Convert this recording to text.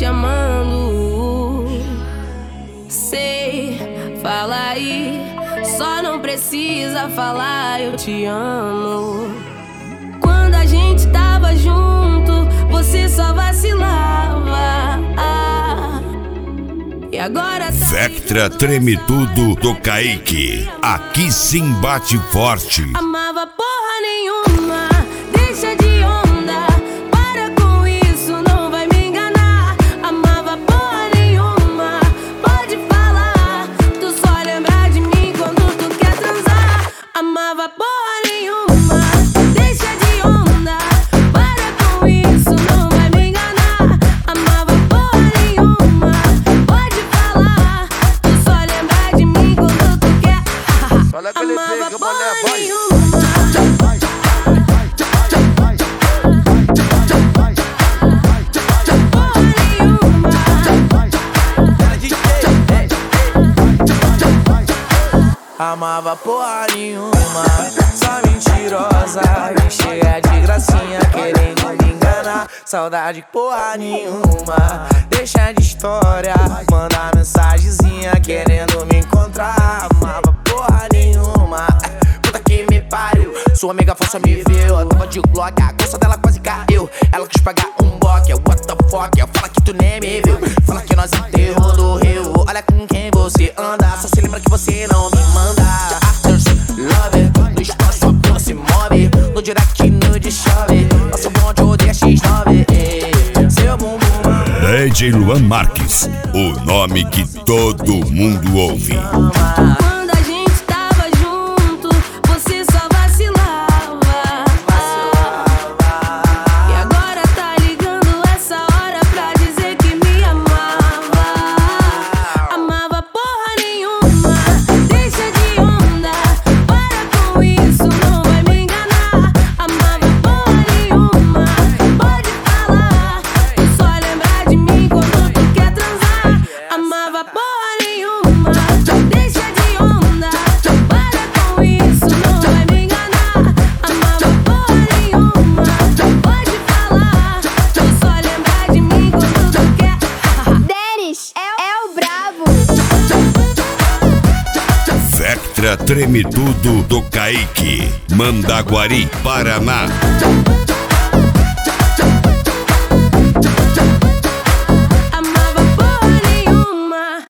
chamando. Sei, fala aí, só não precisa falar eu te amo. Quando a gente tava junto, você só vacilava. E agora tá Vectra Treme Tudo do Kaique. Aqui sim bate forte. amava porra nenhuma, deixa de onda, para com isso, não vai me enganar. Amava porra nenhuma, pode falar, tu só lembra de mim quando tu quer transar. Amava porra nenhuma, deixa de onda, para com isso, não vai me enganar. Amava porra nenhuma, pode falar, tu só lembra de mim quando tu quer. Amava porra nenhuma. Amava porra nenhuma, só mentirosa, me chega de gracinha querendo me enganar. Saudade porra nenhuma, deixa de história, manda mensagenzinha querendo me encontrar. Amava porra nenhuma, puta que me pariu, sua amiga falsa me viu, eu tava de Glock, a calça dela quase caiu. Ela quis pagar um boque, what the fuck, fala que tu nem me viu, fala que nós enterrou do rio. Olha com quem você anda, só se lembra que você não me manda. After love, no espaço sua bunda se move, no direct nude chove, nosso bonde odeia X9. Seu bumbum DJ Luan Marques, o nome que todo mundo ouve. Quando a gente tava junto, você só vacilava. E agora tá ligando essa hora pra dizer que me amava. Amava porra nenhuma, deixa de onda, para com isso, não vai me enganar. Amava porra nenhuma, pode falar, tu só lembra de mim quando tu quer transar. Amava porra nenhuma, deixa de onda, para com isso, não vai me enganar. Amava porra nenhuma, pode falar, tu só lembra de mim quando tu quer. Denis é o brabo. Vectra Treme Tudo do Kaique, Mandaguari, Paraná.